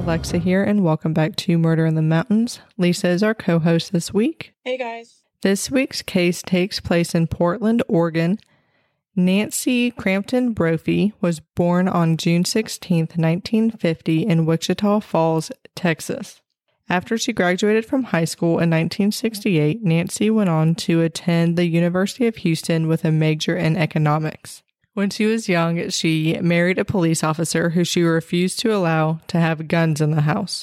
Alexa here, and welcome back to Murder in the Mountains. Lisa is our co-host this week. Hey guys. This week's case takes place in Portland, Oregon. Nancy Crampton Brophy was born on June 16, 1950 in Wichita Falls, Texas. After she graduated from high school in 1968, Nancy went on to attend the University of Houston with a major in economics. When she was young, she married a police officer who she refused to allow to have guns in the house.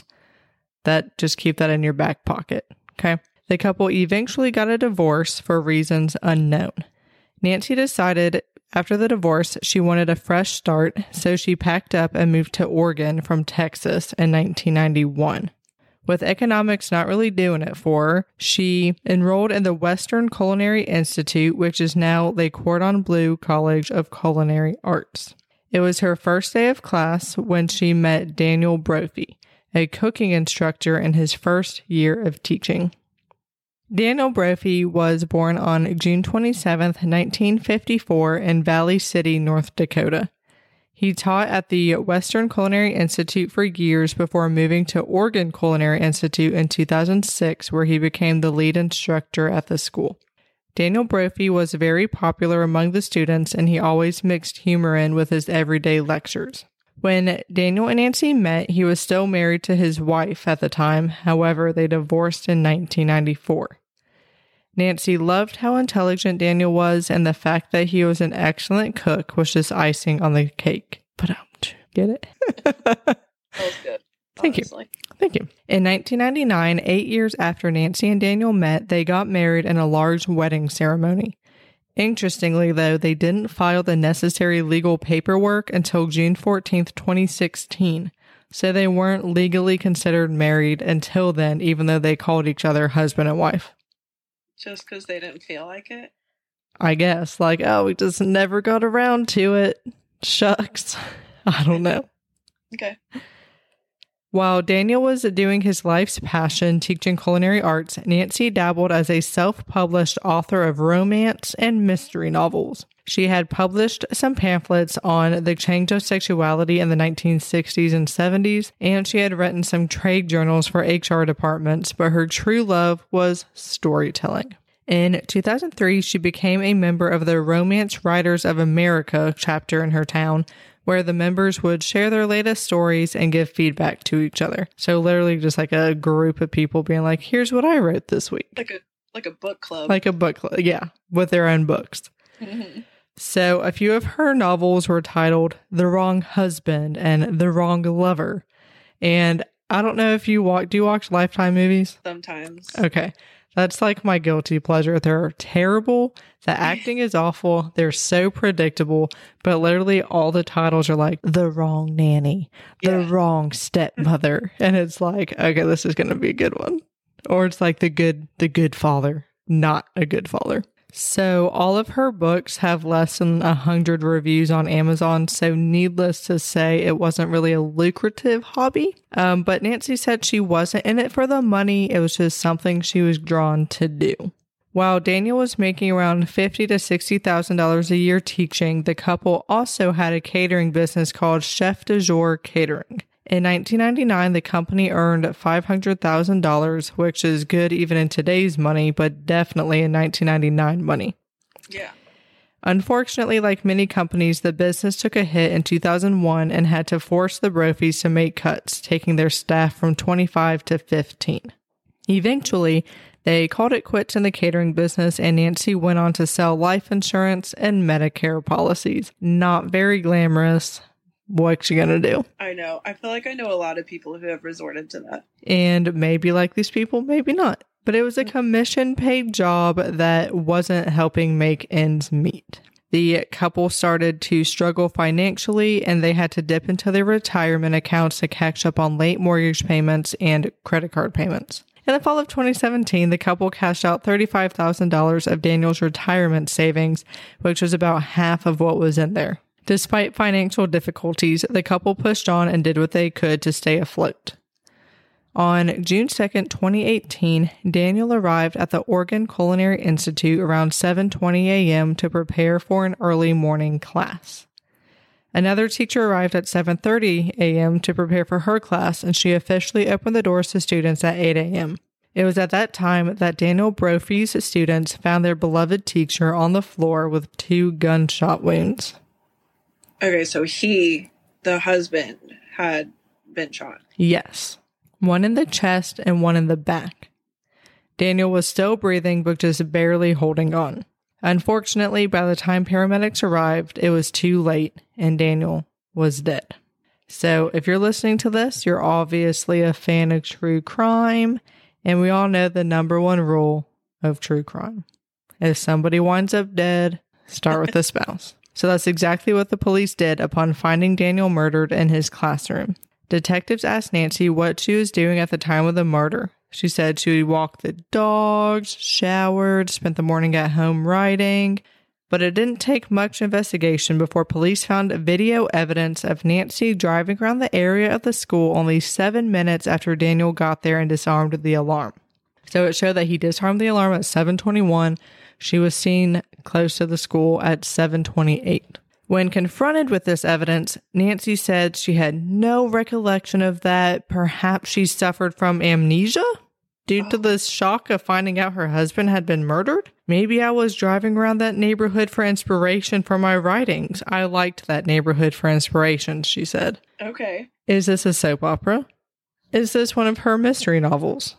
Just keep that in your back pocket, okay? The couple eventually got a divorce for reasons unknown. Nancy decided after the divorce she wanted a fresh start, so she packed up and moved to Oregon from Texas in 1991. With economics not really doing it for her, she enrolled in the Western Culinary Institute, which is now the Cordon Bleu College of Culinary Arts. It was her first day of class when she met Daniel Brophy, a cooking instructor in his first year of teaching. Daniel Brophy was born on June 27, 1954 in Valley City, North Dakota. He taught at the Western Culinary Institute for years before moving to Oregon Culinary Institute in 2006, where he became the lead instructor at the school. Daniel Brophy was very popular among the students, and he always mixed humor in with his everyday lectures. When Daniel and Nancy met, he was still married to his wife at the time. However, they divorced in 1994. Nancy loved how intelligent Daniel was, and the fact that he was an excellent cook was just icing on the cake. Get it? That was good. Thank you. In 1999, 8 years after Nancy and Daniel met, they got married in a large wedding ceremony. Interestingly, though, they didn't file the necessary legal paperwork until June 14th, 2016. So they weren't legally considered married until then, even though they called each other husband and wife. Just because they didn't feel like it? I guess. We just never got around to it. Shucks. I don't know. Okay. While Daniel was doing his life's passion, teaching culinary arts, Nancy dabbled as a self-published author of romance and mystery novels. She had published some pamphlets on the change of sexuality in the 1960s and 70s, and she had written some trade journals for HR departments, but her true love was storytelling. In 2003, she became a member of the Romance Writers of America chapter in her town, where the members would share their latest stories and give feedback to each other. So literally just like a group of people being like, here's what I wrote this week. Like a book club. Like a book club, yeah, with their own books. Mm-hmm. So a few of her novels were titled The Wrong Husband and The Wrong Lover. And I don't know if do you watch Lifetime movies? Sometimes. Okay. That's like my guilty pleasure. They're terrible. The acting is awful. They're so predictable. But literally all the titles are like The Wrong Nanny, The Wrong Stepmother. And it's like, okay, this is going to be a good one. Or it's like the good father, not a good father. So all of her books have less than 100 reviews on Amazon, so needless to say, it wasn't really a lucrative hobby. But Nancy said she wasn't in it for the money, it was just something she was drawn to do. While Daniel was making around $50,000 to $60,000 a year teaching, the couple also had a catering business called Chef de Jour Catering. In 1999, the company earned $500,000, which is good even in today's money, but definitely in 1999 money. Yeah. Unfortunately, like many companies, the business took a hit in 2001 and had to force the Brophies to make cuts, taking their staff from 25 to 15. Eventually, they called it quits in the catering business, and Nancy went on to sell life insurance and Medicare policies. Not very glamorous. What you gonna do? I know. I feel like I know a lot of people who have resorted to that. And maybe like these people, maybe not. But it was a commission-paid job that wasn't helping make ends meet. The couple started to struggle financially, and they had to dip into their retirement accounts to catch up on late mortgage payments and credit card payments. In the fall of 2017, the couple cashed out $35,000 of Daniel's retirement savings, which was about half of what was in there. Despite financial difficulties, the couple pushed on and did what they could to stay afloat. On June 2nd, 2018, Daniel arrived at the Oregon Culinary Institute around 7:20 a.m. to prepare for an early morning class. Another teacher arrived at 7:30 a.m. to prepare for her class, and she officially opened the doors to students at 8 a.m. It was at that time that Daniel Brophy's students found their beloved teacher on the floor with 2 gunshot wounds. Okay, so he, the husband, had been shot. Yes. One in the chest and one in the back. Daniel was still breathing, but just barely holding on. Unfortunately, by the time paramedics arrived, it was too late, and Daniel was dead. So, if you're listening to this, you're obviously a fan of true crime, and we all know the number one rule of true crime. If somebody winds up dead, start with the spouse. So that's exactly what the police did upon finding Daniel murdered in his classroom. Detectives asked Nancy what she was doing at the time of the murder. She said she walked the dogs, showered, spent the morning at home writing. But it didn't take much investigation before police found video evidence of Nancy driving around the area of the school only 7 minutes after Daniel got there and disarmed the alarm. So it showed that he disarmed the alarm at 7:21. She was seen close to the school at 7:28. When confronted with this evidence, Nancy said she had no recollection of that. Perhaps she suffered from amnesia due to the shock of finding out her husband had been murdered. Maybe I was driving around that neighborhood for inspiration for my writings. I liked that neighborhood for inspiration, she said. Okay. Is this a soap opera? Is this one of her mystery novels?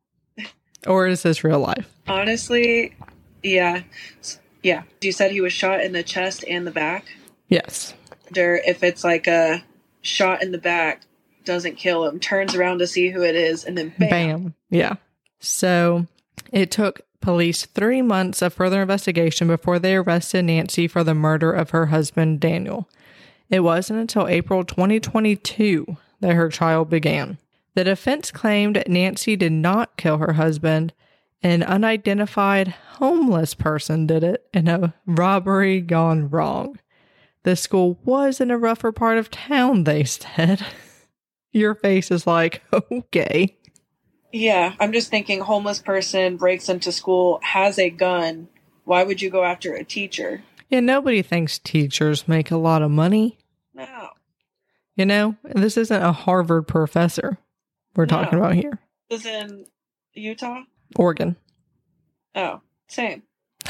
Or is this real life? Honestly, yeah. Yeah. You said he was shot in the chest and the back? Yes. If it's like a shot in the back, doesn't kill him, turns around to see who it is, and then bam. Bam. Yeah. So it took police 3 months of further investigation before they arrested Nancy for the murder of her husband, Daniel. It wasn't until April 2022 that her trial began. The defense claimed Nancy did not kill her husband. An unidentified homeless person did it in a robbery gone wrong. The school was in a rougher part of town, they said. Your face is like, okay. Yeah, I'm just thinking homeless person breaks into school, has a gun. Why would you go after a teacher? Yeah, nobody thinks teachers make a lot of money. No. You know, this isn't a Harvard professor we're talking about here. This is in Utah? Oregon. Oh, same.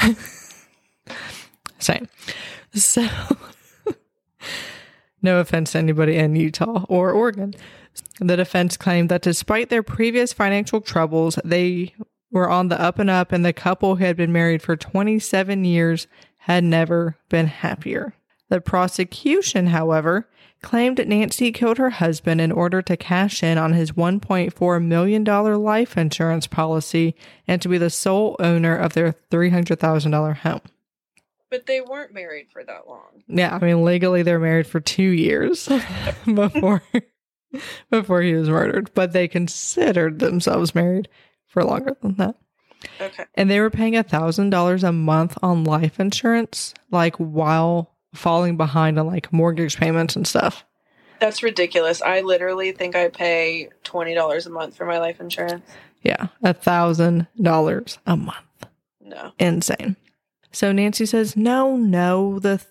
Same. So, no offense to anybody in Utah or Oregon. The defense claimed that despite their previous financial troubles, they were on the up and up, and the couple who had been married for 27 years had never been happier. The prosecution, however, claimed Nancy killed her husband in order to cash in on his $1.4 million life insurance policy and to be the sole owner of their $300,000 home. But they weren't married for that long. Yeah, I mean, legally they're married for 2 years before he was murdered, but they considered themselves married for longer than that. Okay. And they were paying $1,000 a month on life insurance, like while falling behind on like mortgage payments and stuff. That's ridiculous. I literally think I pay $20 a month for my life insurance. Yeah, $1,000 a month. No. Insane. So Nancy says, no, the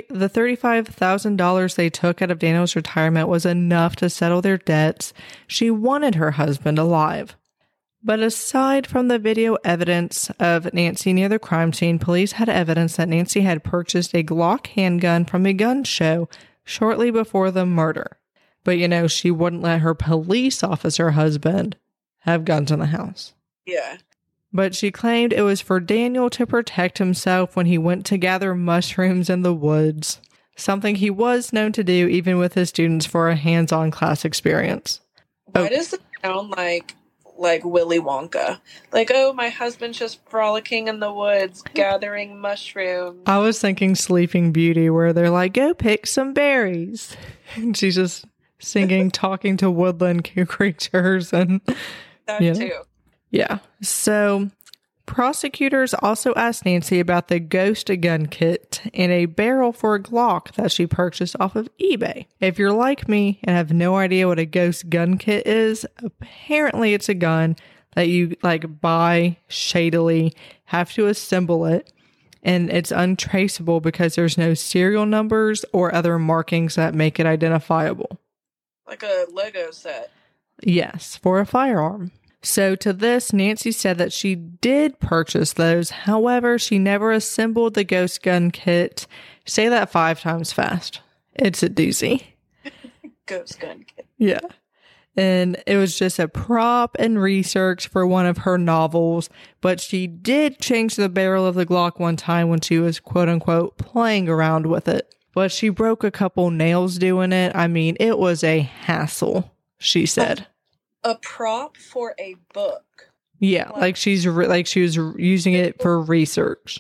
$35,000 they took out of Daniel's retirement was enough to settle their debts. She wanted her husband alive. But aside from the video evidence of Nancy near the crime scene, police had evidence that Nancy had purchased a Glock handgun from a gun show shortly before the murder. But, you know, she wouldn't let her police officer husband have guns in the house. Yeah. But she claimed it was for Daniel to protect himself when he went to gather mushrooms in the woods, something he was known to do even with his students for a hands-on class experience. Why does it sound like Willy Wonka? Like, oh, my husband's just frolicking in the woods, gathering mushrooms. I was thinking Sleeping Beauty, where they're like, go pick some berries. And she's just singing, talking to woodland creatures. And that too. Yeah. So prosecutors also asked Nancy about the ghost gun kit and a barrel for a Glock that she purchased off of eBay. If you're like me and have no idea what a ghost gun kit is, apparently it's a gun that you like buy shadily, have to assemble it, and it's untraceable because there's no serial numbers or other markings that make it identifiable. Like a Lego set. Yes, for a firearm. So to this, Nancy said that she did purchase those. However, she never assembled the ghost gun kit. Say that 5 times fast. It's a doozy. Ghost gun kit. Yeah. And it was just a prop and research for one of her novels. But she did change the barrel of the Glock one time when she was, quote unquote, playing around with it. But she broke a couple nails doing it. I mean, it was a hassle, she said. A prop for a book. Yeah, like she was using it for research.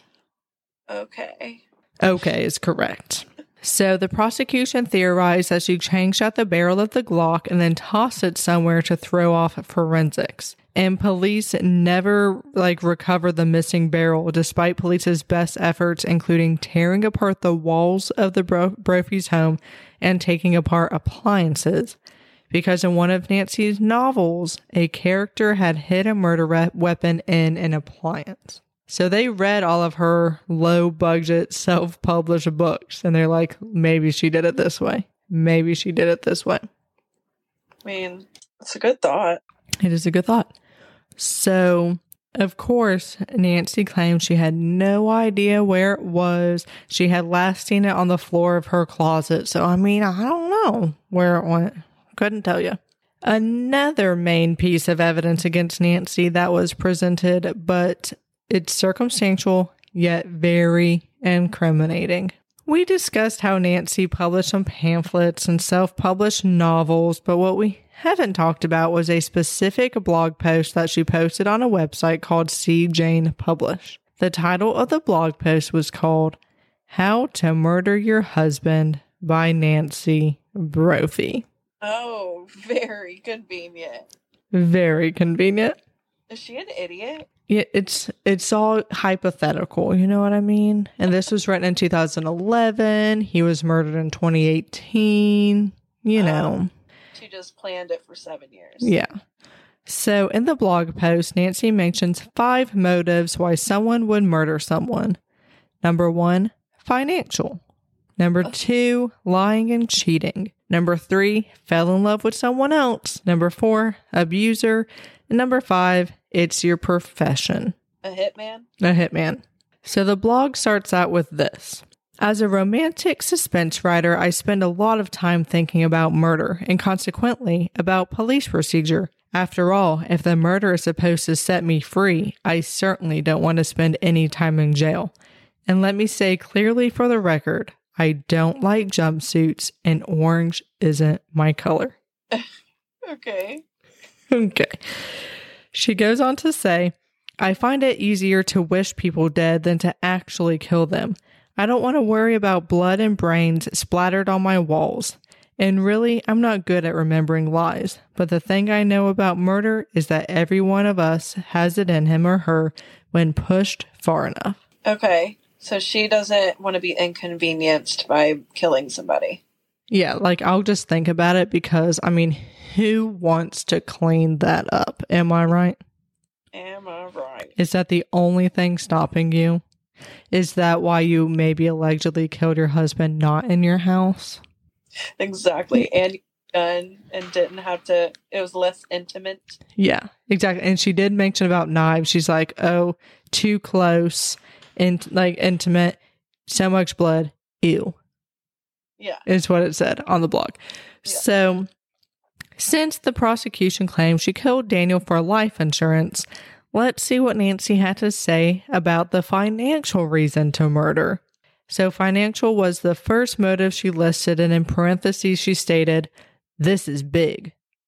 Okay. Okay is correct. So the prosecution theorized that she changed out the barrel of the Glock and then tossed it somewhere to throw off forensics. And police never recovered the missing barrel, despite police's best efforts, including tearing apart the walls of the Brophy's home and taking apart appliances. Because in one of Nancy's novels, a character had hid a murder weapon in an appliance. So they read all of her low-budget, self-published books, and they're like, maybe she did it this way. Maybe she did it this way. I mean, it's a good thought. It is a good thought. So, of course, Nancy claimed she had no idea where it was. She had last seen it on the floor of her closet. So, I mean, I don't know where it went. Couldn't tell you. Another main piece of evidence against Nancy that was presented, but it's circumstantial yet very incriminating. We discussed how Nancy published some pamphlets and self-published novels, but what we haven't talked about was a specific blog post that she posted on a website called See Jane Publish. The title of the blog post was called How to Murder Your Husband by Nancy Brophy. Oh, very convenient. Very convenient. Is she an idiot? Yeah, it's all hypothetical, you know what I mean? And this was written in 2011. He was murdered in 2018, you know. She just planned it for 7 years. Yeah. So in the blog post, Nancy mentions 5 motives why someone would murder someone. Number 1, financial. Number 2, lying and cheating. Number 3, fell in love with someone else. Number 4, abuser. And number 5, it's your profession. A hitman? A hitman. So the blog starts out with this. As a romantic suspense writer, I spend a lot of time thinking about murder and consequently about police procedure. After all, if the murder is supposed to set me free, I certainly don't want to spend any time in jail. And let me say clearly for the record, I don't like jumpsuits and orange isn't my color. Okay. Okay. She goes on to say, I find it easier to wish people dead than to actually kill them. I don't want to worry about blood and brains splattered on my walls. And really, I'm not good at remembering lies. But the thing I know about murder is that every one of us has it in him or her when pushed far enough. Okay. So she doesn't want to be inconvenienced by killing somebody. Yeah, I'll just think about it because, I mean, who wants to clean that up? Am I right? Am I right? Is that the only thing stopping you? Is that why you maybe allegedly killed your husband not in your house? Exactly. And gun and didn't have to, it was less intimate. Yeah, exactly. And she did mention about knives. She's like, oh, too close and intimate, so much blood. Ew. Yeah. Is what it said on the blog. Yeah. So, since the prosecution claims she killed Daniel for life insurance, let's see what Nancy had to say about the financial reason to murder. So, financial was the first motive she listed, and in parentheses she stated, "This is big."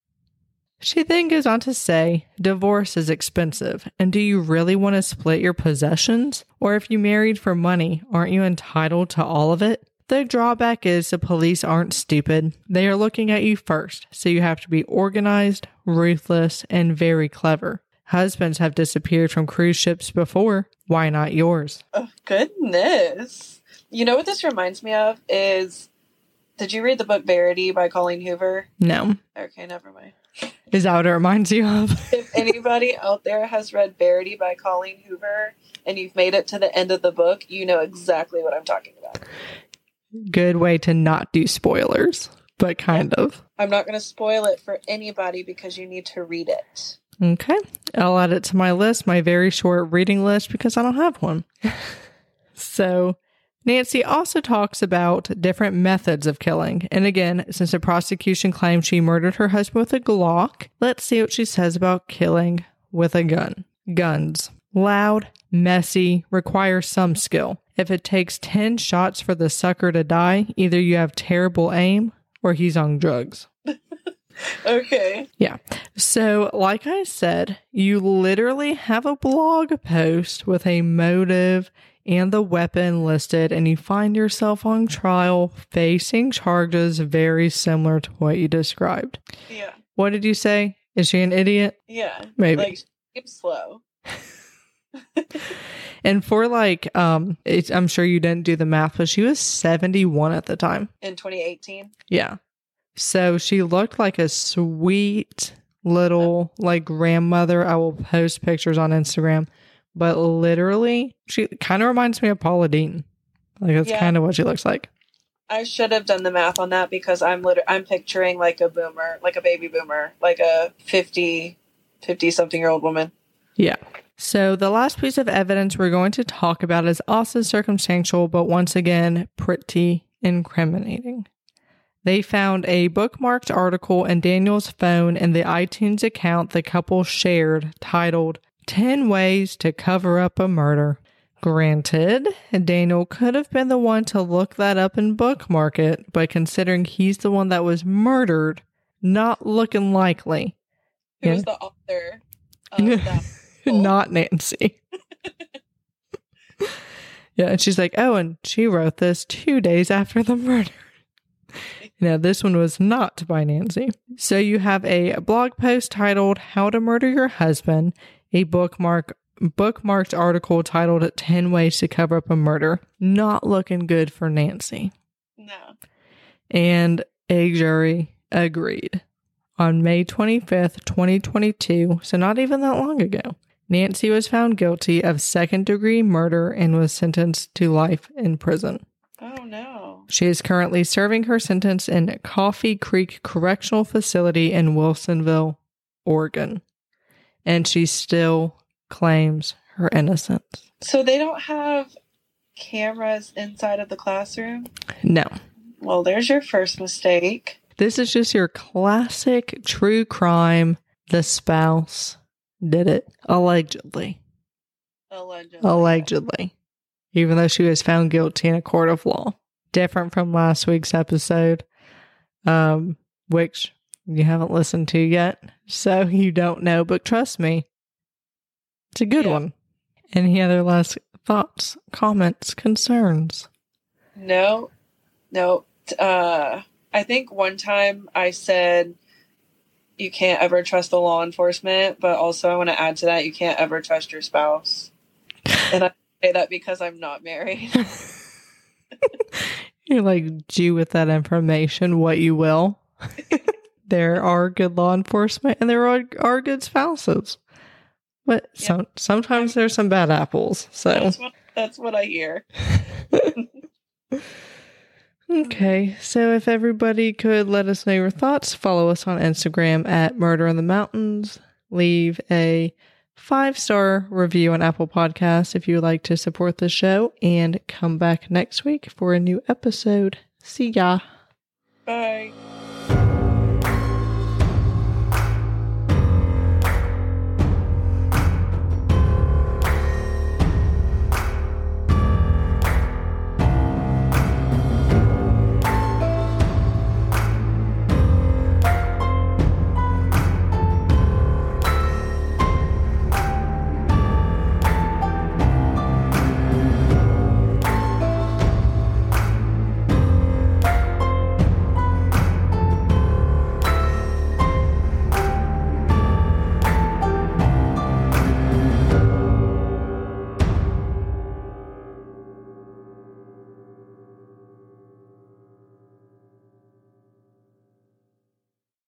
She then goes on to say, divorce is expensive, and do you really want to split your possessions? Or if you married for money, aren't you entitled to all of it? The drawback is the police aren't stupid. They are looking at you first, so you have to be organized, ruthless, and very clever. Husbands have disappeared from cruise ships before. Why not yours? Oh, goodness. You know what this reminds me of is, did you read the book Verity by Colleen Hoover? No. Okay, never mind. Is that what it reminds you of? If anybody out there has read Verity by Colleen Hoover and you've made it to the end of the book, you know exactly what I'm talking about. Good way to not do spoilers, but kind of. I'm not going to spoil it for anybody because you need to read it. Okay. I'll add it to my list, my very short reading list, because I don't have one. So Nancy also talks about different methods of killing. And again, since the prosecution claims she murdered her husband with a Glock, let's see what she says about killing with a gun. Guns. Loud, messy, require some skill. If it takes 10 shots for the sucker to die, either you have terrible aim or he's on drugs. Okay. Yeah. So, like I said, you literally have a blog post with a motive and the weapon listed, and you find yourself on trial facing charges very similar to what you described. Yeah. What did you say? Is she an idiot? Yeah. Maybe. Like, she's slow. And for like, I'm sure you didn't do the math, but she was 71 at the time. In 2018? Yeah. So she looked like a sweet little like grandmother. I will post pictures on Instagram. But literally, she kind of reminds me of Paula Deen. Like, that's kind of what she looks like. I should have done the math on that because I'm picturing like a boomer, like a baby boomer, like a 50-something-year-old woman. Yeah. So the last piece of evidence we're going to talk about is also circumstantial, but once again, pretty incriminating. They found a bookmarked article in Daniel's phone and the iTunes account the couple shared titled 10 Ways to Cover Up a Murder. Granted, Daniel could have been the one to look that up and bookmark it, but considering he's the one that was murdered, not looking likely. Who's the author of that? Not Nancy. Yeah, and she's like, oh, and she wrote this 2 days after the murder. This one was not by Nancy. So you have a blog post titled How to Murder Your Husband, a bookmarked article titled 10 Ways to Cover Up a Murder. Not looking good for Nancy. No. And a jury agreed. On May 25th, 2022, so not even that long ago, Nancy was found guilty of second-degree murder and was sentenced to life in prison. Oh, no. She is currently serving her sentence in Coffee Creek Correctional Facility in Wilsonville, Oregon. And she still claims her innocence. So they don't have cameras inside of the classroom? No. Well, there's your first mistake. This is just your classic true crime. The spouse did it. Allegedly. Allegedly. Even though she was found guilty in a court of law. Different from last week's episode, which you haven't listened to yet, so you don't know, but trust me, it's a good one. Any other last thoughts, comments, concerns? No. I think one time I said you can't ever trust the law enforcement, but also I want to add to that, you can't ever trust your spouse. And I say that because I'm not married. You're like, do with that information what you will. There are good law enforcement and there are good spouses. But sometimes there's some bad apples. So that's what I hear. Okay, so if everybody could let us know your thoughts, follow us on Instagram at Murder in the Mountains. Leave a 5-star review on Apple Podcasts if you would like to support the show, and come back next week for a new episode. See ya. Bye.